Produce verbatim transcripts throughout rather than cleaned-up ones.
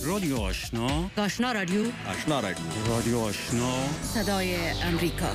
رادیو آشنا، آشنا رادیو، آشنا رادیو، رادیو آشنا، صدای امریکا.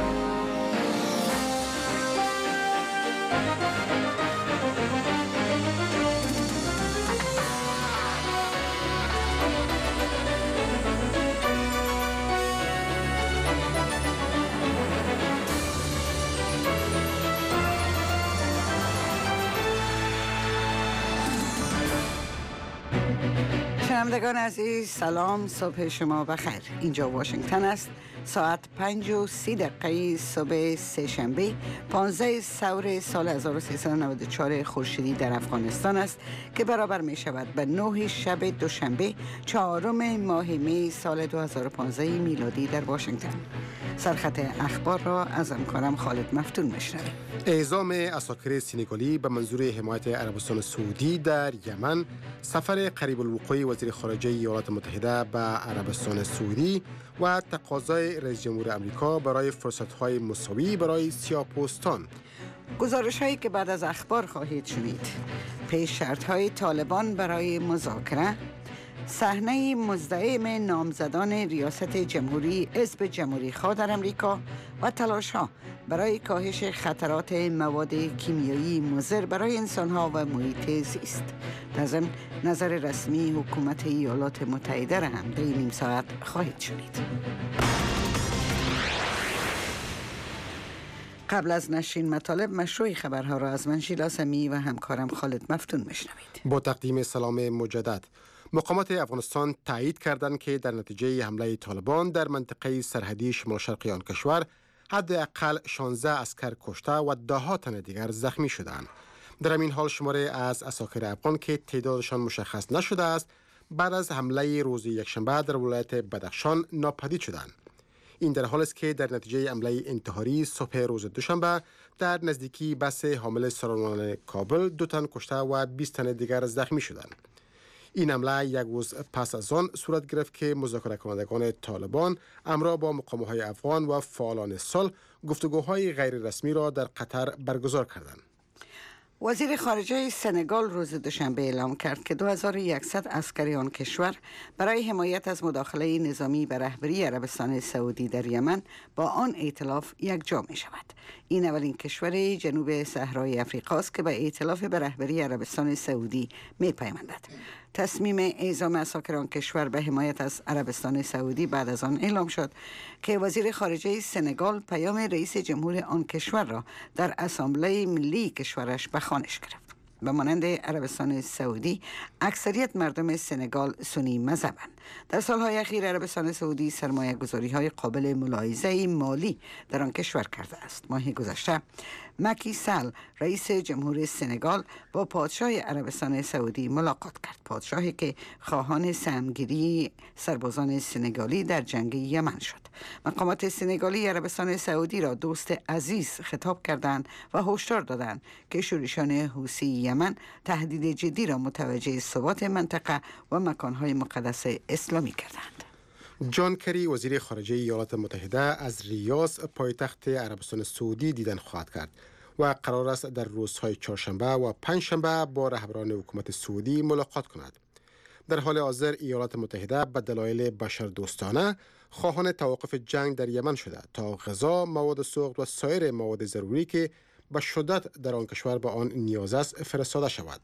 شنوندگان عزیز، سلام، صبح شما بخیر. اینجا واشنگتن است. ساعت پنج و سی دقیقه صبح سه شنبه پانزده سور سال هزار و سیصد و نود و چهار خورشیدی در افغانستان است که برابر می شود به نه شب دوشنبه چهارم ماه می سال دو هزار و پانزده میلادی در واشنگتن. سرخط اخبار را از همکارم خالد مفتون میشنویم. اعزام عساکر سنگالی به منظور حمایت عربستان سعودی در یمن، سفر قریب الوقوع وزیر خارجه ایالات متحده به عربستان سعودی و تقاضای رئیس جمهور آمریکا برای فرصت‌های مساوی برای سیاه‌پوستان. گزارش‌هایی که بعد از اخبار خواهید شنید. پیش شرط‌های طالبان برای مذاکره، صحنه مزدحم نامزدان ریاست جمهوری حزب جمهوری خواه در امریکا و تلاش‌ها برای کاهش خطرات مواد کیمیایی مضر برای انسان‌ها و محیط زیست. در ضمن نظر رسمی حکومت ایالات متحده را هم در نیم ساعت خواهید شنید. قبل از نشرین مطالب مشروع خبرها را از من شیلا سمی و همکارم خالد مفتون میشنوید. با تقدیم سلام مجدد. مقامات افغانستان تایید کردند که در نتیجه حمله طالبان در منطقه سرحدی شمال شرقی آن کشور حداقل شانزده عسکر کشته و ده ها تن دیگر زخمی شدند. در این حال شماره از عساکر افغان که تعدادشان مشخص نشده است بعد از حمله روز یکشنبه در ولایت بدخشان ناپدید شدند. این در حالی است که در نتیجه حمله انتحاری صبح روز دوشنبه در نزدیکی بس حامل سرانوان کابل دو تن کشته و بیست تن دیگر زخمی شدند. این حمله یک روز پس از آن صورت گرفت که مذاکره کنندگان طالبان همراه با مقام‌های افغان و فعالان صلح گفتگوهای غیر رسمی را در قطر برگزار کردند. وزیر خارجه سنگال روز دوشنبه اعلام کرد که دو هزار و صد عسکر آن کشور برای حمایت از مداخله نظامی به رهبری عربستان سعودی در یمن با آن ائتلاف یکجا می شود. این اولین کشور جنوب صحرای افریقا است که به ائتلاف به رهبری عربستان سعودی می پیوندد. تصمیم اعزام عساکر آن کشور به حمایت از عربستان سعودی بعد از آن اعلام شد که وزیر خارجه سنگال پیام رئیس جمهور آن کشور را در اسامبله ملی کشورش به خوانش گرفت. به مانند عربستان سعودی اکثریت مردم سنگال سنی مذهبند. در سالهای اخیر عربستان سعودی سرمایه گذاری های قابل ملاحظه مالی در آن کشور کرده است. ماه گذشته مکی سال رئیس جمهور سنگال با پادشاه عربستان سعودی ملاقات کرد. پادشاهی که خواهان سهمگیری سربازان سنگالی در جنگ یمن شد. مقامات سنگالی عربستان سعودی را دوست عزیز خطاب کردند و هشدار دادند که شورشان حوثی یمن تهدید جدی را متوجه ثبات منطقه و مکانهای مقدس اسلامی کردند. جان کری وزیر خارجه ایالات متحده از ریاض پایتخت عربستان سعودی دیدن خواهد کرد و قرار است در روزهای چهارشنبه و پنجشنبه با رهبران حکومت سعودی ملاقات کند. در حال حاضر ایالات متحده به دلایل بشردوستانه خواهان توقف جنگ در یمن شده تا غذا، مواد سوخت و سایر مواد ضروری که به شدت در آن کشور به آن نیاز است فرستاده شود.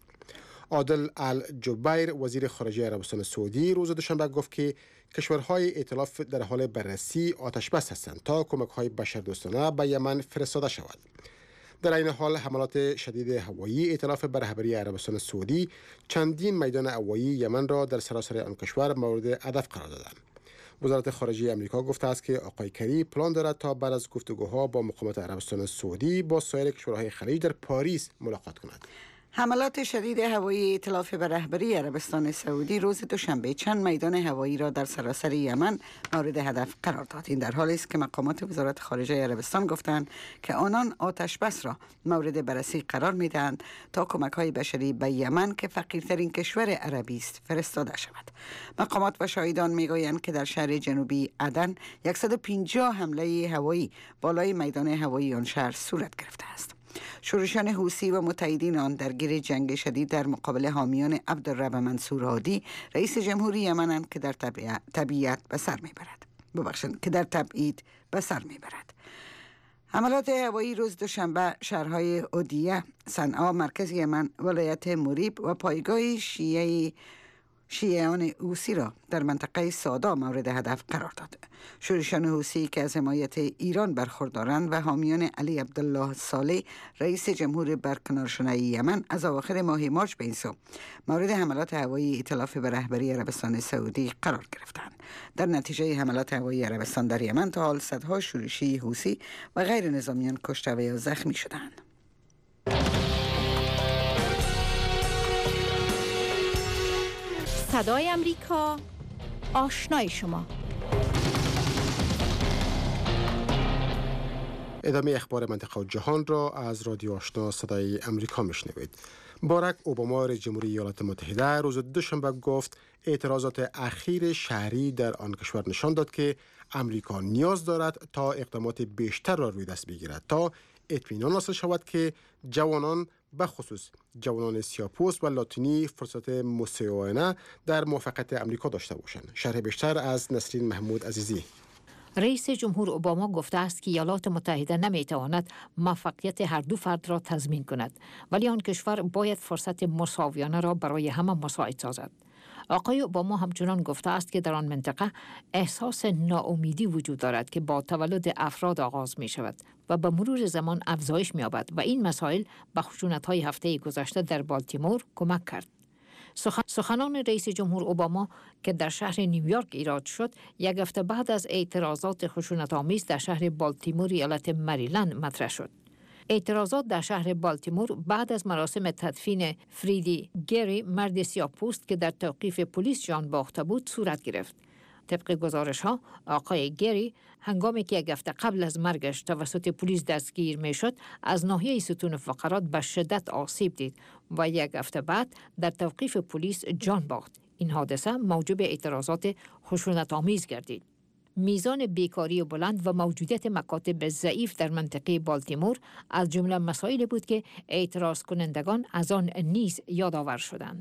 عادل الجبیر وزیر خارجه عربستان سعودی روز دوشنبه گفت که کشورهای ائتلاف در حال بررسی آتش بس هستند تا کمک‌های بشردوستانه به یمن فرستاده شود. در این حال حملات شدید هوایی ائتلاف به رهبری عربستان سعودی چندین میدان هوایی یمن را در سراسر آن کشور مورد هدف قرار دادند. وزارت خارجه آمریکا گفته است که آقای کری پلان دارد تا بعد از گفتگوها با مقامات عربستان سعودی با سایر کشورهای خلیج در پاریس ملاقات کند. حملات شدید هوایی ائتلاف به رهبری عربستان سعودی روز دوشنبه چند میدان هوایی را در سراسر یمن مورد هدف قرار داد. این در حالی است که مقامات وزارت خارجه عربستان گفتند که آنان آتش بس را مورد بررسی قرار می‌دهند تا کمک‌های بشری به یمن که فقیرترین کشور عربی است فرستاده شود. مقامات و شاهدان می‌گویند که در شهر جنوبی عدن صد و پنجاه حمله هوایی بالای میدان هوایی آن شهر صورت گرفته است. شورشان حوثی و متحدین آن درگیر جنگ شدید در مقابل حامیان عبدالرب منصور هادی رئیس جمهوری یمنند که در تبعیت به سر میبرد. ببخشید که در تبعید به سر میبرد. حملات هوایی روز دوشنبه شهرهای اودیه، صنعا مرکز یمن، ولایت موریب و پایگاه شیعه شیعیان حوثی را در منطقه سادا مورد هدف قرار داد. شورشان حوثی که از حمایت ایران برخوردارند و حامیان علی عبدالله صالح رئیس جمهور برکنار شدنی یمن از اواخر ماه مارس به این سو مورد حملات هوایی ائتلاف به رهبری عربستان سعودی قرار گرفتند. در نتیجه حملات هوایی عربستان در یمن تا حال صدها شورشی حوثی و غیر نظامیان کشته و یا زخمی شدند. صدای امریکا، آشنای شما. ادامه اخبار منطقه و جهان را از رادیو آشنا صدای امریکا میشنوید. باراک اوباما رئیس جمهوری ایالات متحده روز دوشنبه گفت اعتراضات اخیر شهری در آن کشور نشان داد که امریکا نیاز دارد تا اقدامات بیشتر را روی دست بگیرد تا اطمینان حاصل شود که جوانان به خصوص جوانان سیاه‌پوست و لاتینی فرصت مساوانه در موفقیت امریکا داشته باشند. شرح بیشتر از نسرین محمود عزیزی. رئیس جمهور اوباما گفته است که ایالات متحده نمیتواند موفقیت هر دو فرد را تضمین کند، ولی آن کشور باید فرصت مساویانه را برای همه مساعد سازد. آقای اوباما همچنان گفته است که در آن منطقه احساس ناامیدی وجود دارد که با تولد افراد آغاز می شود و به مرور زمان افزایش می یابد و این مسائل به خشونت‌های هفته گذشته در بالتیمور کمک کرد. سخنان رئیس جمهور اوباما که در شهر نیویورک ایراد شد، یک هفته بعد از اعتراضات خشونت‌آمیز در شهر بالتیمور ایالت مریلند مطرح شد. اعتراضات در شهر بالتیمور بعد از مراسم تدفین فریدی گری، مرد سیاه‌پوست که در توقیف پلیس جان باخته بود، صورت گرفت. طبق گزارش ها، آقای گری هنگامی که یک هفته قبل از مرگش توسط پلیس دستگیر می شد، از ناحیه ستون فقرات به شدت آسیب دید و یک هفته بعد در توقیف پلیس جان باخت. این حادثه موجب اعتراضات خشونت‌آمیز گردید. میزان بیکاری بلند و موجودیت مکاتب ضعیف در منطقه بالتیمور از جمله مسائلی بود که اعتراض کنندگان از آن نیز یادآور شدند.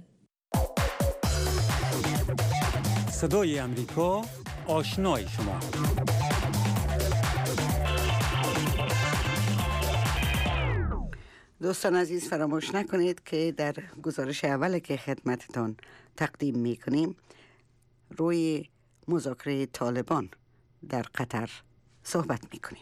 صدای امریکا، آشنای شما. دوستان عزیز، فراموش نکنید که در گزارش اول که خدمتتان تقدیم می کنیم روی مذاکره طالبان در قطر صحبت می کنیم.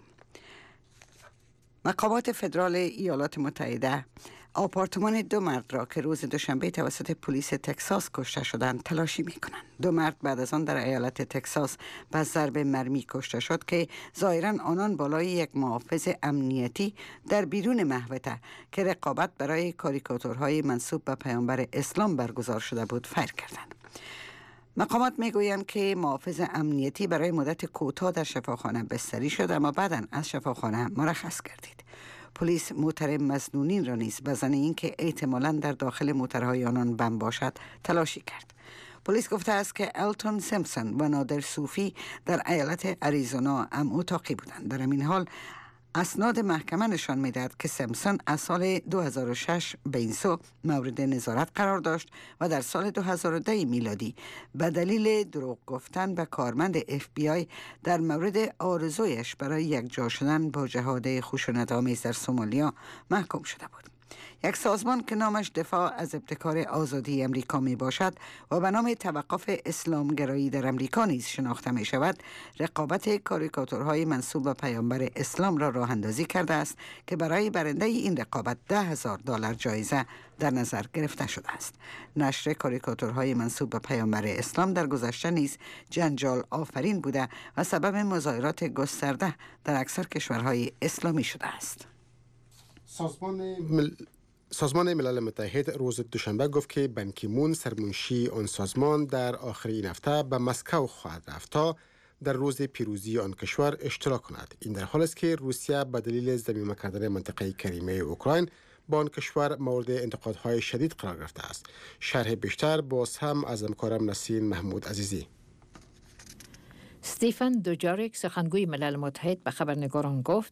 مقامات فدرال ایالات متحده آپارتمان دو مرد را که روز دوشنبه توسط پلیس تگزاس کشته شدند تلاشی می کنند. دو مرد بعد از آن در ایالت تگزاس به ضرب مرمی کشته شد که ظاهراً آنان بالای یک محافظ امنیتی در بیرون محوطه که رقابت برای کاریکاتورهای منسوب به پیامبر اسلام برگزار شده بود فیر کردند. مقامات میگویند که محافظ امنیتی برای مدت کوتاه در شفاخانه بستری شد اما بعداً از شفاخانه مرخص گردید. پلیس موتر مظنونین را نیز به ضمن اینکه احتمالاً در داخل موترهای آنان بم باشد تلاشی کرد. پلیس گفته است که التون سیمپسون و نادر صوفی در ایالت اریزونا هم اتاقی بودند. در این حال اسناد محکمه نشان می‌دهد که سیمپسون از سال دو هزار و شش به این سو مورد نظارت قرار داشت و در سال دو هزار و ده میلادی به دلیل دروغ گفتن به کارمند اف بی آی در مورد آرزویش برای یکجا شدن با جهاد خشونت‌آمیز در سومالیا محکوم شده بود. یک سازمان که نامش دفاع از ابتکار آزادی امریکا می باشد و به نام توقف اسلامگرایی در امریکا نیز شناخته می شود، رقابت کاریکاتورهای منسوب به پیامبر اسلام را راه اندازی کرده است که برای برنده این رقابت ده هزار دلار جایزه در نظر گرفته شده است. نشر کاریکاتورهای منسوب به پیامبر اسلام در گذشته نیز جنجال آفرین بوده و سبب مظاهرات گسترده در اکثر کشورهای اسلامی شده است. سازمان مل... سازمان ملل متحد روز دوشنبه گفت که بن کی مون سرمنشی آن سازمان در آخر این هفته به مسکو خواهد رفت تا در روز پیروزی آن کشور اشتراک کند. این در حالی است که روسیه به دلیل ضمیمه کردن منطقه کریمه اوکراین با آن کشور مورد انتقادهای شدید قرار گرفته است. شرح بیشتر باز هم از همکارم نسرین محمود عزیزی. استیفن دوجاریک سخنگوی ملل متحد به خبرنگاران گفت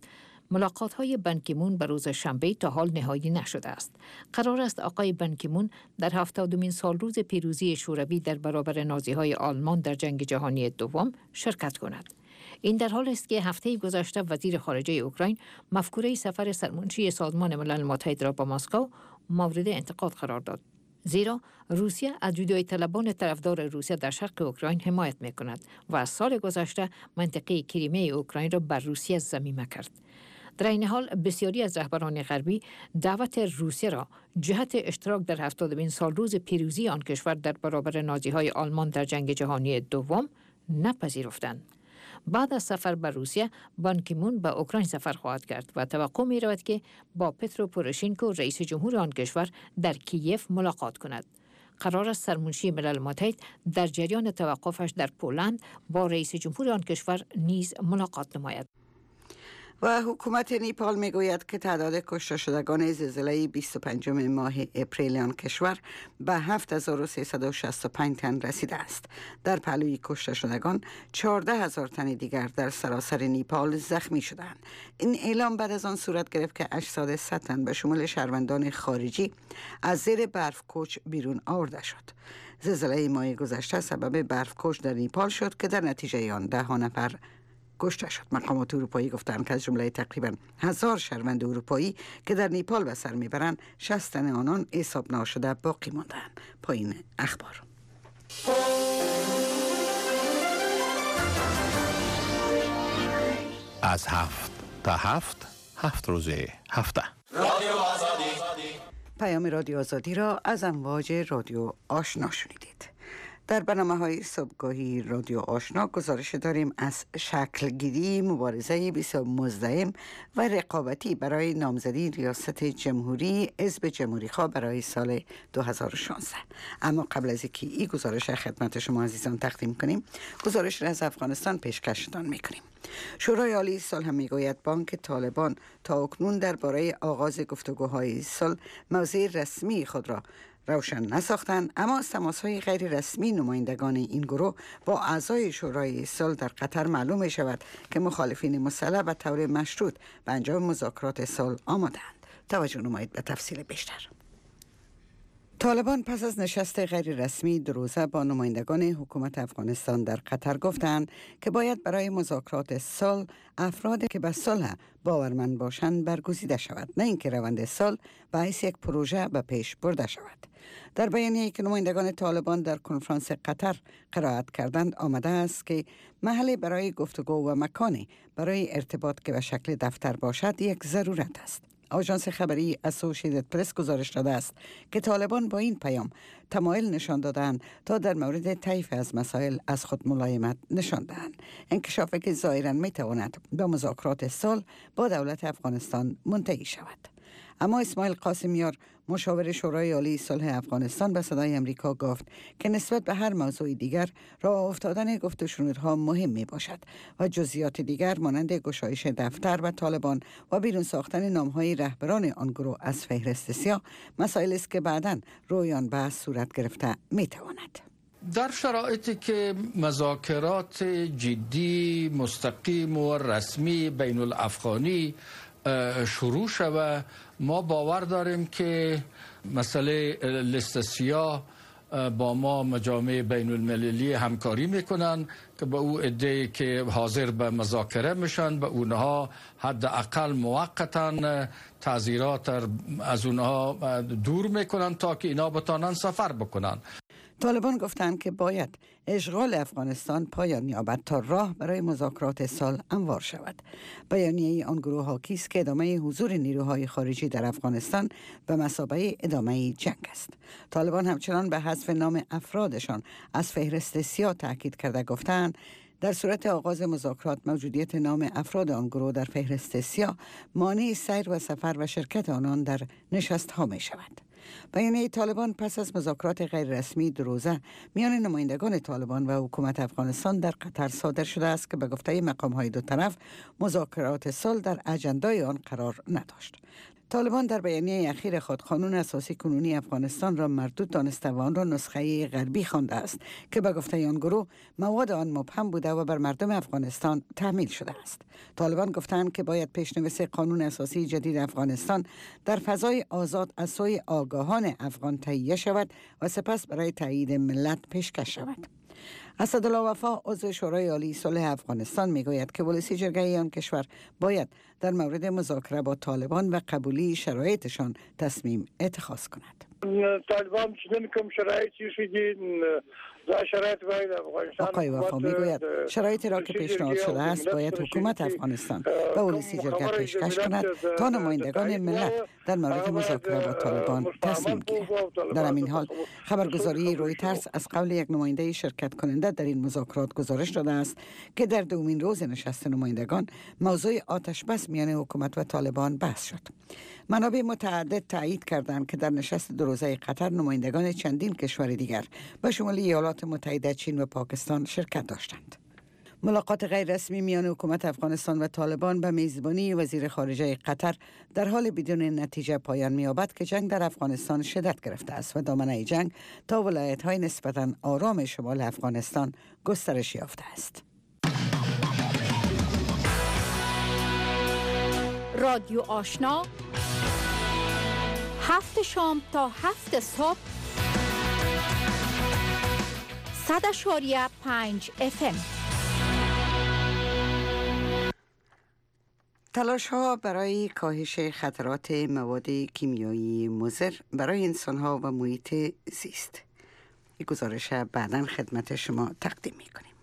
ملاقات های بان کی مون به روز شنبه تا حال نهایی نشده است. قرار است آقای بان کی مون در هفتادمین سال روز پیروزی شوروی در برابر نازی های آلمان در جنگ جهانی دوم شرکت کند. این در حال است که هفته گذشته وزیر خارجه اوکراین مفکوره سفر سرمنشی سازمان ملل متحد را به مسکو مورد انتقاد قرار داد. زیرا روسیه از جدایی طلبان طرفدار روسیه در شرق اوکراین حمایت می کند و از سال گذشته منطقه کریمه اوکراین را بر روسیه ضمیمه کرد. در این حال بسیاری از رهبران غربی دعوت روسیه را جهت اشتراک در هفتادمین سال روز پیروزی آن کشور در برابر نازی‌های آلمان در جنگ جهانی دوم نپذیرفتند. بعد از سفر به روسیه، بان کی مون به اوکراین سفر خواهد کرد و توقع می رود که با پترو پوروشینکو رئیس جمهور آن کشور در کیف ملاقات کند. قرار است سرمنشی ملل متحد در جریان توقفش در پولند با رئیس جمهور آن کشور نیز ملاقات نماید. و حکومت نیپال میگوید که تعداد کشته شدگان زلزله بیست و پنجم ماه اپریل آن کشور به هفت هزار و سیصد و شصت و پنج تن رسیده است. در پهلوی کشته شدگان چهارده هزار تن دیگر در سراسر نیپال زخمی شدند. این اعلام بعد از آن صورت گرفت که اجساد صد تن به شمول شهروندان خارجی از زیر برف کوچ بیرون آورده شد. زلزله ماه گذشته سبب برف کوچ در نیپال شد که در نتیجه آن ده ها نفر کشته شد. مقامات اروپایی گفتند که از جمله تقریباً هزار شهروند اروپایی که در نیپال به سر میبرند شصت تن آنان حساب ناشده باقی ماندند. پایین اخبار. از هفت تا هفت هفت روزه هفته رادیو آزادی. پیام رادیو آزادی را از امواج رادیو آشنا شنیدید. در برنامه‌های صبحگاهی رادیو آشنا گزارش داریم از شکلگیری مبارزه بسیار مزدحم و رقابتی برای نامزدی ریاست جمهوری حزب جمهوری‌خواه برای سال دو هزار و شانزده. اما قبل از اینکه این گزارش خدمت شما عزیزان تقدیم کنیم، گزارش را از افغانستان پیشکشتان می‌کنیم. شورای عالی صلح میگوید بانک طالبان تا اکنون درباره آغاز گفتگوهای صلح موضع رسمی خود را روشن نساختند، اما از تماس‌های غیر رسمی نمایندگان این گروه با اعضای شورای صلح در قطر معلوم می شود که مخالفین مسلح به طور مشروط به انجام مذاکرات صلح آمادند. توجه نمایید به تفصیل بیشتر. طالبان پس از نشست غیر رسمی دو روزه با نمایندگان حکومت افغانستان در قطر گفتند که باید برای مذاکرات صلح افرادی که به صلح باورمند باشند برگزیده شود، نه اینکه روند صلح به حیث یک پروژه به پیش برده شود. در بیانیه‌ای که نمایندگان طالبان در کنفرانس قطر قرائت کردند آمده است که محلی برای گفتگو و مکانی برای ارتباط که به شکل دفتر باشد یک ضرورت است. آژانس خبری اسوسییتد پرس گزارش داده است که طالبان با این پیام تمایل نشان دادند تا در مورد طیف از مسائل از خود ملایمت نشان دهند. انکشافی که ظاهراً میتواند به مذاکرات صلح با دولت افغانستان منتهی شود. اما اسماعیل قاسمیار مشاور شورای عالی صلح افغانستان به صدای امریکا گفت که نسبت به هر موضوع دیگر راه افتادن گفت و شنودها مهم می باشد و جزئیات دیگر مانند گشایش دفتر و طالبان و بیرون ساختن نامهای رهبران آن گروه از فهرست سیاه مسائلی است که بعداً روی آن بحث صورت گرفته می تواند. در شرایطی که مذاکرات جدی مستقیم و رسمی بین الافغانی شروع شود، ما باور داریم که مسئله لیست سیاه با ما مجامع بین المللی همکاری میکنن که به او عده‌ای که حاضر به مذاکره میشن به اونها حداقل موقتا تعزیرات از اونها دور میکنن تا که اینا بتانن سفر بکنن. طالبان گفتند که باید اشغال افغانستان پایان یابد تا راه برای مذاکرات صلح هموار شود. بیانیه آن گروه حاکی است که ادامه حضور نیروهای خارجی در افغانستان به مثابه ادامه جنگ است. طالبان همچنان به حذف نام افرادشان از فهرست سیاه تاکید کرده گفتند در صورت آغاز مذاکرات موجودیت نام افراد آن گروه در فهرست سیاه مانع سیر و سفر و شرکت آنان در نشست‌ها می شود. بیانیه طالبان پس از مذاکرات غیر رسمی دو روزه میان نمایندگان طالبان و حکومت افغانستان در قطر صادر شده است که به گفته مقام‌های دو طرف مذاکرات صلح در اجندای آن قرار نداشت. طالبان در بیانیه اخیر خود قانون اساسی کنونی افغانستان را مردود دانسته و آن را نسخه غربی خوانده است که به گفته آن گروه مواد آن مبهم بوده و بر مردم افغانستان تحمیل شده است. طالبان گفتند که باید پیشنویس قانون اساسی جدید افغانستان در فضای آزاد از سوی آگاهان افغان تهیه شود و سپس برای تایید ملت پیشکش شود. اسدالله وفا عضو شورای عالی صلح افغانستان میگوید که ولسی جرگه آن کشور باید در مورد مذاکره با طالبان و قبولی شرایطشان تصمیم اتخاذ کند. طالبان چنین کوم شرایطی شدی شرایط باید افغانستان. آقای وفا میگوید شرایطی را که پیشنهاد شده است باید حکومت افغانستان به ولسی جرگه پیشکش کند تا نمایندگان ملت در مورد مذاکره با طالبان تصمیم گیرند. در همین حال خبرگزاری رویترز از قول یک نماینده شرکت کننده در این مذاکرات گزارش داده است که در دومین روز نشست نمایندگان موضوع آتش بس میان حکومت و طالبان بحث شد. منابع متعدد تایید کردند که در نشست دو روزه قطر نمایندگان چندین کشور دیگر به شمول ایالات متحده، چین و پاکستان شرکت داشتند. ملاقات غیر رسمی میان حکومت افغانستان و طالبان به میزبانی وزیر خارجه قطر در حال بدون نتیجه پایان می‌یابد که جنگ در افغانستان شدت گرفته است و دامنه جنگ تا ولایت‌های نسبتاً آرام شمال افغانستان گسترش یافته است. رادیو آشنا هفت شام تا هفت صبح صد اشاریه پنج اف ام. تلاش ها برای کاهش خطرات مواد کیمیایی مضر برای انسان ها و محیط زیست. این گزارش بعداً خدمت شما تقدیم می کنیم.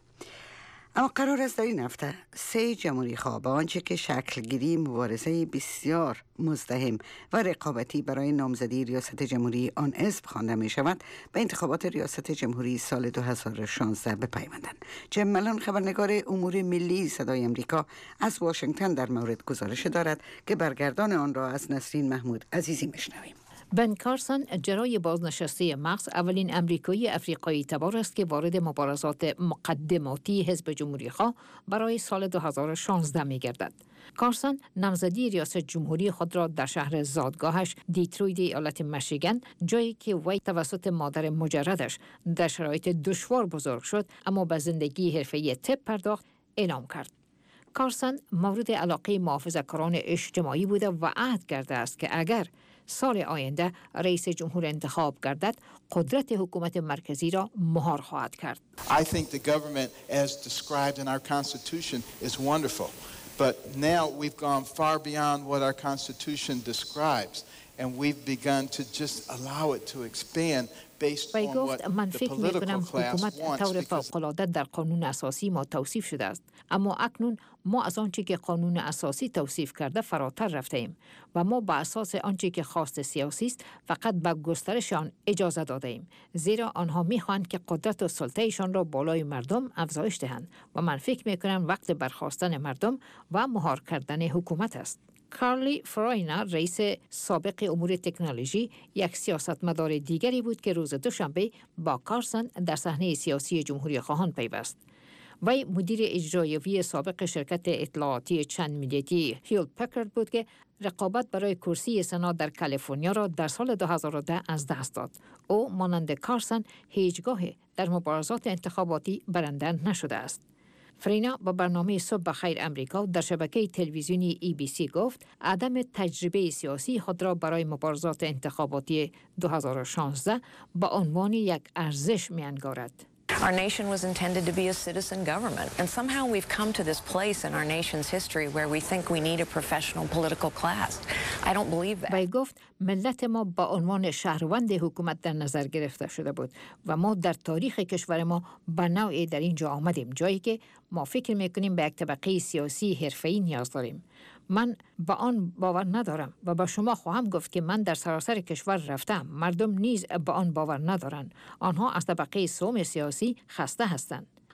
اما قرار است در این هفته سه جمهوری خواه به آنچه که شکلگیری مبارزه بسیار مزدحم و رقابتی برای نامزدی ریاست جمهوری آن حزب خوانده می شود به انتخابات ریاست جمهوری سال دو هزار و شانزده بپیوندند. جم ملان خبرنگار امور ملی صدای امریکا از واشنگتن در مورد گزارش دارد که برگردان آن را از نسرین محمود عزیزی میشنویم. بن کارسون جرای بازنشسته مغز اولین امریکایی افریقایی تبار است که وارد مبارزات مقدماتی حزب جمهوری‌خواه برای سال دو هزار و شانزده می گردد. کارسون نامزدی ریاست جمهوری خود را در شهر زادگاهش دیترویت ایالت میشیگان، جایی که وی توسط مادر مجردش در شرایط دشوار بزرگ شد اما به زندگی حرفه‌ای طب پرداخت، اعلام کرد. کارسون مورد علاقه محافظه‌کاران اجتماعی بوده و عهد کرده است که اگر سال آینده رئیس جمهور انتخاب گردد قدرت حکومت مرکزی را مهار خواهد کرد. I think the government as described in our constitution is wonderful, but now we've gone far beyond what our constitution describes and we've begun to just allow it to expand based on what من the فکر می political کنم class حکومت wants طور because فوق‌العاده در قانون اساسی ما توصیف شده است، اما اکنون ما از آنچه که قانون اساسی توصیف کرده فراتر رفته ایم و ما با اساس آنچه که خواست سیاسی است فقط به گسترش آن اجازه داده ایم، زیرا آنها میخواهند که قدرت و سلطه‌شان را بالای مردم افزایش دهند و من فکر می کنم وقت برخاستن مردم و مهار کردن حکومت است. کارلی فراینا رئیس سابق امور تکنولوژی یک سیاستمدار دیگری بود که روز دوشنبه با کارسون در صحنه سیاسی جمهوری خواهان پیوست. وی مدیر اجرایی سابق شرکت اطلاعاتی چند ملیتی هیولت پکارد بود که رقابت برای کرسی سنا در کالیفرنیا را در سال دو هزار و ده از دست داد. او مانند کارسون هیچگاه در مبارزات انتخاباتی برنده نشده است. فرینا با برنامه صبح بخیر امریکا در شبکه تلویزیونی ای بی سی گفت عدم تجربه سیاسی خود را برای مبارزات انتخاباتی دو هزار و شانزده با عنوان یک ارزش می‌انگارد. Our nation was intended to be a citizen government, and somehow we've come to this place in our nation's history where we think we need a professional political class. I don't believe that. وی گفت ملت ما با عنوان شهروند حکومت در نظر گرفته شده بود و ما در تاریخ کشور ما به نوعی در اینجا آمدیم، جایی که ما فکر میکنیم به یک طبقه سیاسی حرفه‌ای نیاز داریم. من با آن باور ندارم و با شما خواهم گفت که من در سراسر کشور رفتم. مردم نیز با آن باور ندارند. آنها از طبقه سوم سیاسی خسته هستند.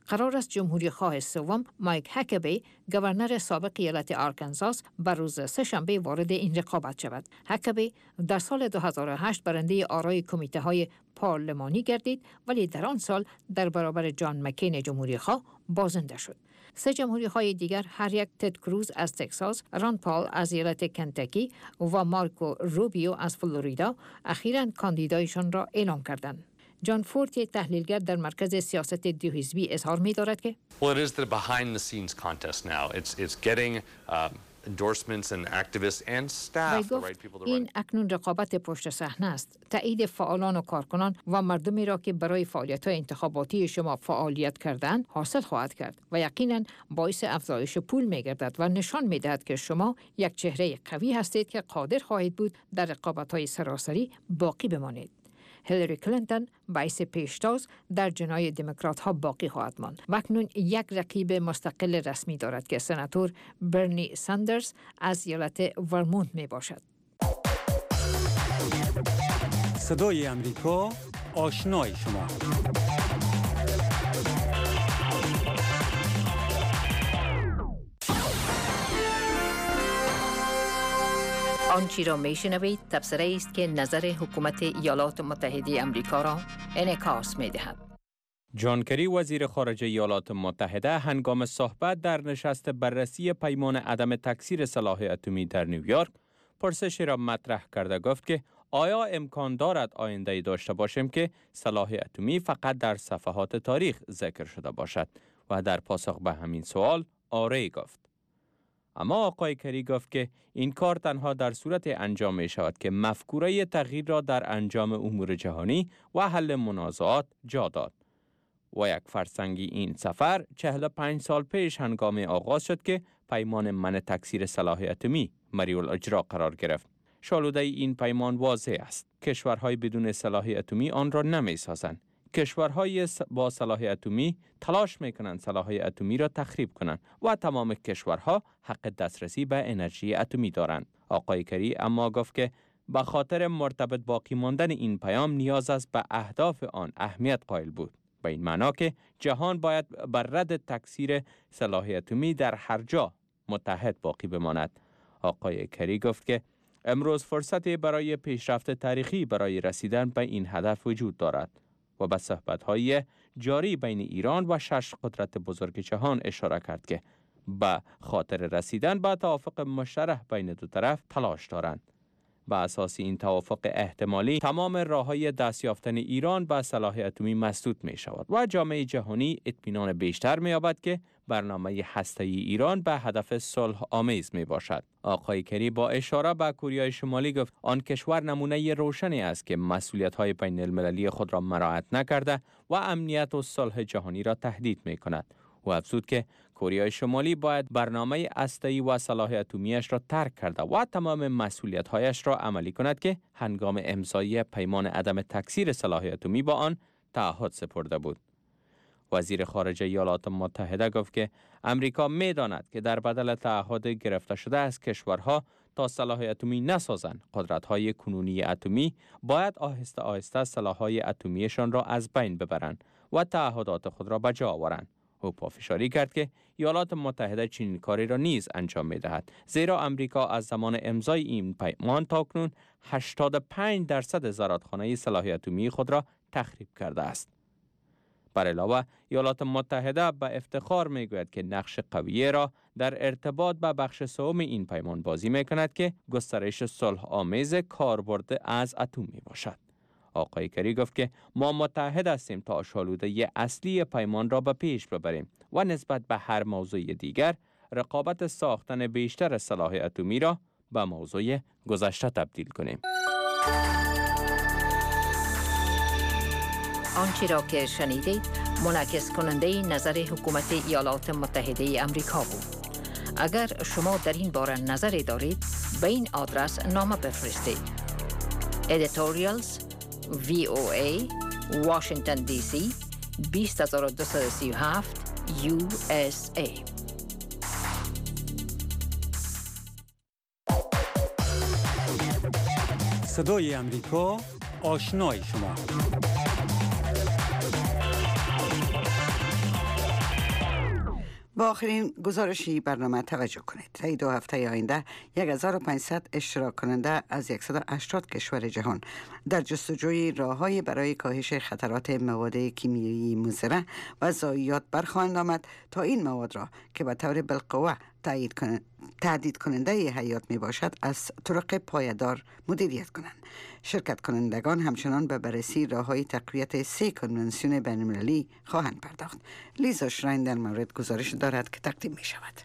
قرار است جمهوری خواه سوم مایک هکبی گورنر سابق ایالت آرکانزاس بر روز سه‌شنبه وارد این رقابت شود. هکبی در سال دو هزار و هشت برنده آرای کمیته های پارلمانی گردید ولی در آن سال در برابر جان مکین جمهوری خواه بازنده شد. سه جمهوری خواه دیگر هر یک تد کروز از تگزاس، ران پال از ایالت کنتاکی و مارکو روبیو از فلوریدا اخیراً کاندیدایشان را اعلام کردند. جان فورت تحلیلگر در مرکز سیاست دو حزبی اظهار می‌دارد که Well, it is the behind the scenes contest now. It's it's getting um, endorsements and activists and staff the right people to run. این اکنون رقابت پشت صحنه است. تایید فعالان و کارکنان و مردمی را که برای فعالیت‌های انتخاباتی شما فعالیت کردند حاصل خواهد کرد و یقیناً باعث افزایش پول می‌گردد و نشان می‌دهد که شما یک چهره قوی هستید که قادر خواهید بود در رقابت‌های سراسری باقی بمانید. هیلاری کلینتون باعث پیشتاز در جنای دموکرات ها باقی خواهد ماند. و اکنون یک رقیب مستقل رسمی دارد که سناتور برنی ساندرز از ایالت ورمونت می باشد. صدای امریکا، آشنای شما. آنچی را می شنوید تبصره است که نظر حکومت ایالات متحده امریکا را انعکاس می دهد. جان کری وزیر خارجه ایالات متحده هنگام صحبت در نشست بررسی پیمان عدم تکثیر سلاح اتمی در نیویورک پرسشی را مطرح کرده گفت که آیا امکان دارد آینده‌ای داشته باشیم که سلاح اتمی فقط در صفحات تاریخ ذکر شده باشد و در پاسخ به همین سوال آره گفت. اما آقای کری گفت که این کار تنها در صورت انجام می شود که مفکوره تغییر را در انجام امور جهانی و حل منازعات جا داد. و یک فرسنگی این سفر چهل و پنج سال پیش هنگام آغاز شد که پیمان منع تکثیر سلاح اتمی مریول اجرا قرار گرفت. شالوده این پیمان واضح است. کشورهای بدون سلاح اتمی آن را نمی سازند. کشورهای با سلاح اتمی تلاش میکنند سلاح اتمی را تخریب کنند و تمام کشورها حق دسترسی به انرژی اتمی دارند. آقای کری اما گفت که به خاطر مرتبط باقی ماندن این پیام نیاز است به اهداف آن اهمیت قائل بود. به این معنا که جهان باید بر رد تکثیر سلاح اتمی در هر جا متحد باقی بماند. آقای کری گفت که امروز فرصتی برای پیشرفت تاریخی برای رسیدن به این هدف وجود دارد و به صحبت‌های جاری بین ایران و شش قدرت بزرگ جهان اشاره کرد که به خاطر رسیدن به توافق مشترک بین دو طرف تلاش دارند. به اساس این توافق احتمالی تمام راه‌های دست یافتن ایران به سلاح اتمی مسدود می شود و جامعه جهانی اطمینان بیشتر می یابد که برنامه هسته‌ای ایران به هدف صلح آمیز می باشد. آقای کری با اشاره به کره شمالی گفت آن کشور نمونه روشنی است که مسئولیت‌های بین المللی خود را مراعات نکرده و امنیت و صلح جهانی را تهدید می کند. و افزود که کره شمالی باید برنامه هسته‌ای و سلاح اتمیش را ترک کرده و تمام مسئولیت‌هایش را عملی کند که هنگام امضای پیمان عدم تکثیر سلاح اتمی با آن تعهد سپرده بود. وزیر خارجه ایالات متحده گفت که امریکا می‌داند که در بدل تعهد گرفته شده از کشورها تا سلاح اتمی نسازند، قدرت‌های کنونی اتمی باید آهسته آهسته سلاح‌های اتمیشان را از بین ببرند و تعهدات خود را به جا آورند. او پافشاری کرد که ایالات متحده چنین کاری را نیز انجام می‌دهد، زیرا امریکا از زمان امضای این پیمان تاکنون هشتاد و پنج درصد زرادخانه سلاح اتمی خود را تخریب کرده است. بر علاوه ایالات متحده به افتخار میگوید که نقش قوی را در ارتباط با بخش سوم این پیمان بازی میکند که گسترش صلح آمیز کاربرد از اتم می باشد. آقای کری گفت که ما متحد هستیم تا شالوده اصلی پیمان را به پیش ببریم و نسبت به هر موضوع دیگر رقابت ساختن بیشتر سلاح اتمی را به موضوع گذشته تبدیل کنیم. آنچه را که شنیدید منعکس کننده نظر حکومت ایالات متحده امریکا بود. اگر شما در این باره نظری دارید به این آدرس نامه بفرستید. editorials وی او ای Washington دی سی بیست هزار و دویست و سی و هفت یو اس ای. صدای امریکا، آشنای شما. با آخرین گزارشی برنامه توجه کنید. طی دو هفته آینده هزار و پانصد اشتراک کننده از صد و هشتاد کشور جهان در جستجوی راه‌های برای کاهش خطرات مواد کیمیایی مضر و ضایعات برخواهند آمد تا این مواد را که به طور بالقوه تایید کنند تهدید کننده حیات می باشد از طرق پایدار مدیریت کنند. شرکت کنندگان همچنان به بررسی راه‌های تقویت سه کنونسیون بین‌المللی خواهند پرداخت. لیزا شراین در مورد گزارش دارد که تقدیم می شود.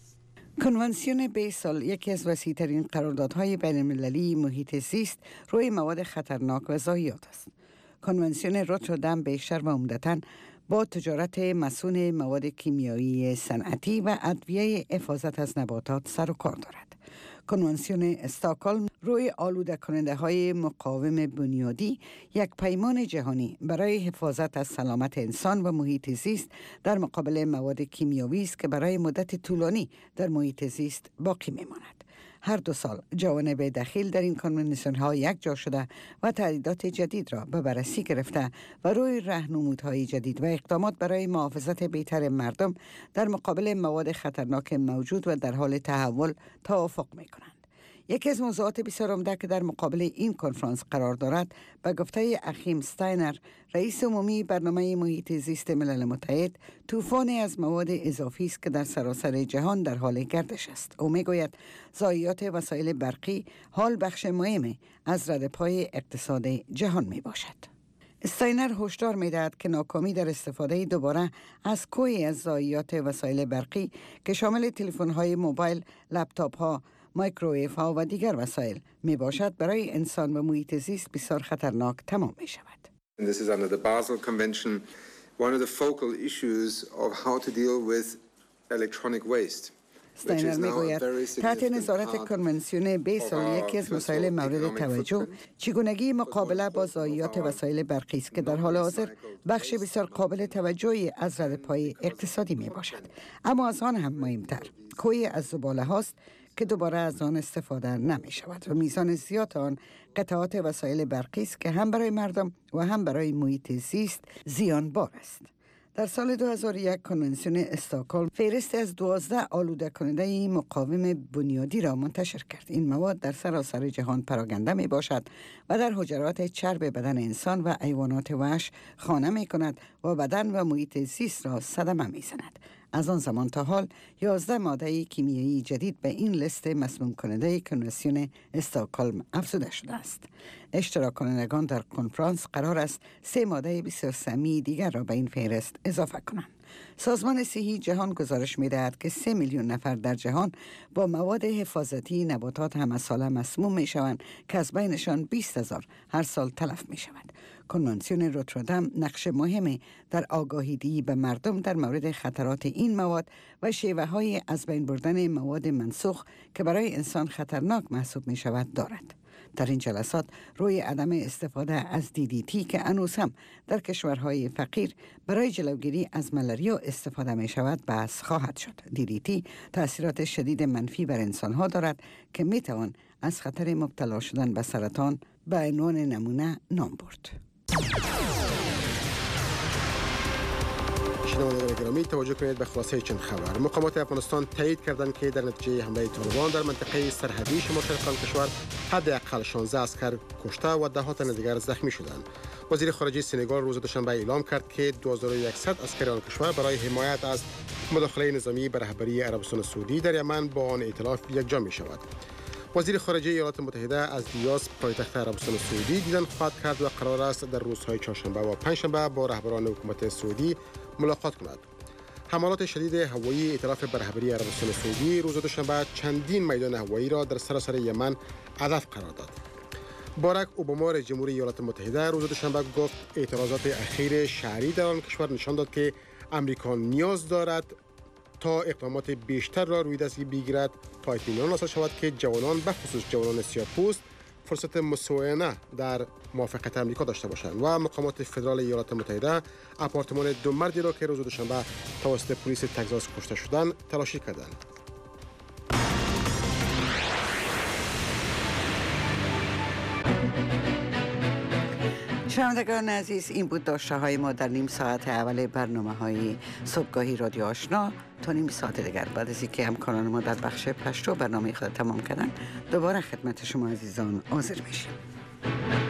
کنونسیون بیسل یکی از وسیع‌ترین قراردادهای بین‌المللی محیط زیست روی مواد خطرناک و ضایعات است. کنونسیون روتردام بیشتر و عمدتاً با تجارت مسون مواد کیمیایی صنعتی و ادویه حفاظت از نباتات سر و کار دارد. کنونسیون استکهلم روی آلوده کننده های مقاوم بنیادی یک پیمان جهانی برای حفاظت از سلامت انسان و محیط زیست در مقابل مواد کیمیایی است که برای مدت طولانی در محیط زیست باقی میماند. هر دو سال جوانب دخیل در این کنونسیون ها یک جا شده و تهدیدات جدید را به بررسی گرفته و روی راهنمودهای جدید و اقدامات برای محافظت بهتر مردم در مقابل مواد خطرناک موجود و در حال تحول توافق می کنند. یکی از موضوعات بسیار عمده که در مقابل این کنفرانس قرار دارد به گفته اخیم استاینر، رئیس عمومی برنامه محیط زیست ملل متحد، طوفانی از مواد اضافی است که در سراسر جهان در حال گردش است. او میگوید ضایعات وسایل برقی حال بخش مهمی از ردپای اقتصاد جهان می باشد. استاینر هشدار می‌دهد که ناکامی در استفاده دوباره از کوهی از ضایعات وسایل برقی که شامل تلفن‌های موبایل، لپتاپ‌ها، مایکروویو ها و دیگر وسایل می باشد برای انسان و محیط زیست بسیار خطرناک تمام می شود. This is under the Basel Convention, one of the focal issues of how to deal with electronic waste. استاینر می گوید تحت نظارت کنونسیون بیسل یکی از مسائل مورد توجه چگونگی مقابله با ضایعات وسایل برقی است که در حال حاضر بخش بسیار قابل توجهی از ردپای اقتصادی می باشد. اما از آن هم مهمتر کوهی از زباله هاست که دوباره از آن استفاده نمی شود و میزان زیاد آن قطعات وسایل برقی است که هم برای مردم و هم برای محیط زیست زیانبار است. در سال دو هزار و یک کنونسیون استکهلم فهرست از دوازده آلوده کننده مقاوم بنیادی را منتشر کرد. این مواد در سراسر جهان پراگنده می باشد و در حجرات چرب بدن انسان و حیوانات وحش خانه می کند و بدن و محیط زیست را صدمه می زند. از آن زمان تا حال یازده ماده کیمیایی جدید به این لیست مسموم کننده کنونسیون استکهلم افزوده شده است. اشتراک کنندگان در کنفرانس قرار است سه ماده بسیار سمی دیگر را به این فهرست اضافه کنند. سازمان صحی جهان گزارش می‌دهد که سه میلیون نفر در جهان با مواد حفاظتی نباتات همه ساله مسموم می‌شوند که از بینشان بیست هزار هر سال تلف می‌شوند. کنونسیون روتردام نقش مهمی در آگاهی‌دهی به مردم در مورد خطرات این مواد و شیوه‌های از بین بردن مواد منسوخ که برای انسان خطرناک محسوب می‌شود دارد. در این جلسات روی عدم استفاده از دی دی تی که هنوز هم در کشورهای فقیر برای جلوگیری از ملاریا استفاده می شود بحث خواهد شد. دی دی تی تأثیرات شدید منفی بر انسانها دارد که می توان از خطر مبتلا شدن به سرطان به عنوان نمونه نام برد. شنوندگان گرامی توجه کنید به خلاصه چند خبر. مقامات افغانستان تایید کردند که در نتیجه حمله طالبان در منطقه سرحدی شمال شرق کشور حداقل شانزده عسکر کشته و ده ها تن دیگر زخمی شدند. وزیر خارجه سنگال روز دوشنبه اعلام کرد که دو هزار و صد عسکر آن کشور برای حمایت از مداخله نظامی به رهبری عربستان سعودی در یمن با آن ائتلاف یکجا می شود. وزیر خارجه ایالات متحده از ریاض پایتخت عربستان سعودی دیدن خواهد کرد و قرار است در روزهای چهارشنبه و پنجشنبه با رهبران حکومت سعودی ملاقات کند. حملات شدید هوایی ائتلاف به رهبری عربستان سعودی روز دوشنبه چندین میدان هوایی را در سراسر یمن هدف قرار داد. باراک اوباما رئیس جمهور ایالات متحده روز دوشنبه گفت اعتراضات اخیر شهری در آن کشور نشان داد که امریکا نیاز دارد تا اقدامات بیشتر را روی دست بگیرد تا اطمینان حاصل شود که جوانان به خصوص جوانان سیاه‌پوست فرصت مساوانه در موافقت امریکا داشته باشند. و مقامات فدرال ایالات متحده آپارتمان دو مردی را که روز دوشنبه توسط پلیس تگزاس کشته شدند تلاشی کردند. شنوندگان عزیز، این بود داشته های ما در نیم ساعت اول برنامه های صبحگاهی رادیو آشنا. تا نیم ساعت دیگر بعد از اینکه همکاران ما در بخش پشتو برنامه خود تمام کردن، دوباره خدمت شما عزیزان حاضر میشیم.